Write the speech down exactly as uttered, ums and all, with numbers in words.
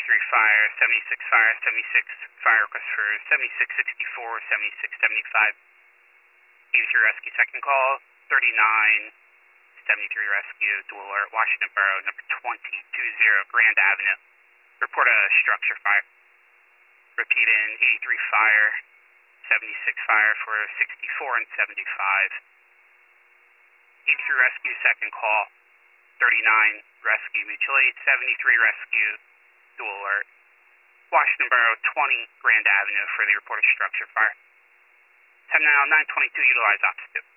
eighty-three fire, seventy-six fire, seventy-six fire request for seventy-six sixty-four, seventy-six seventy-five. eighty-three rescue second call, thirty-nine seventy-three rescue, dual alert, Washington Borough, number twenty twenty Grand Avenue. Report a structure fire. Repeat in eighty-three fire, seventy-six fire for sixty-four and seventy-five. eighty-three rescue second call, thirty-nine rescue mutual aid, seventy-three rescue, dual alert, Washington Borough, twenty Grand Avenue for the reported structure fire. ten now, nine twenty-two, utilize office two.